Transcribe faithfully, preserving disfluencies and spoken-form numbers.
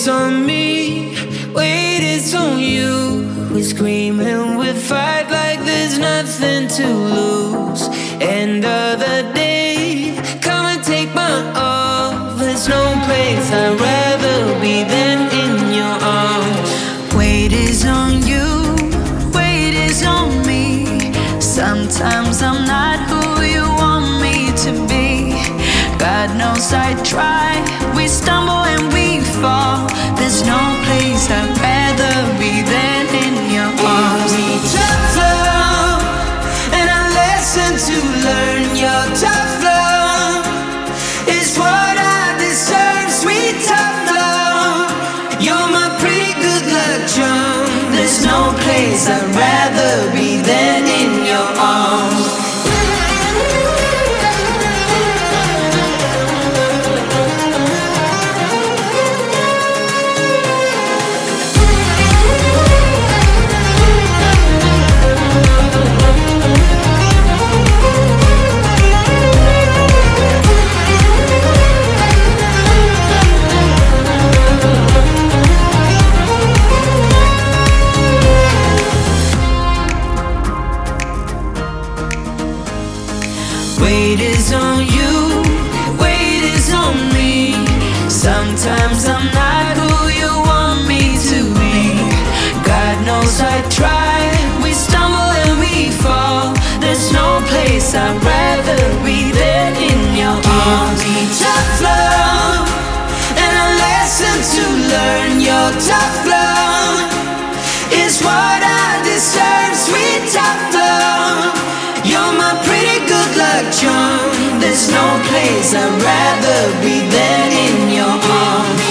is on me, weight is on you. We scream and we fight like there's nothing to lose. End of the day, come and take my all. There's no place I'd rather be than in your arms. Weight is on you, weight is on me. Sometimes I'm not who you want me to be. God knows I try, we stumble and we fall. There's no place I'd rather be than in your arms. Give me tough love, and a lesson to learn. Your tough love is what I deserve. Sweet tough love, you're my pretty good luck charm. There's no place I'd rather be than in your arms. Weight is on you, weight is on me. Sometimes I'm not who you want me to be. God knows I try, we stumble and we fall. There's no place I'd rather be than in your arms. Give me tough love, and a lesson to learn. Your tough love is what I deserve. Sweet tough love, you're my pretty good luck charm. There's no place I'd rather be than in your arms.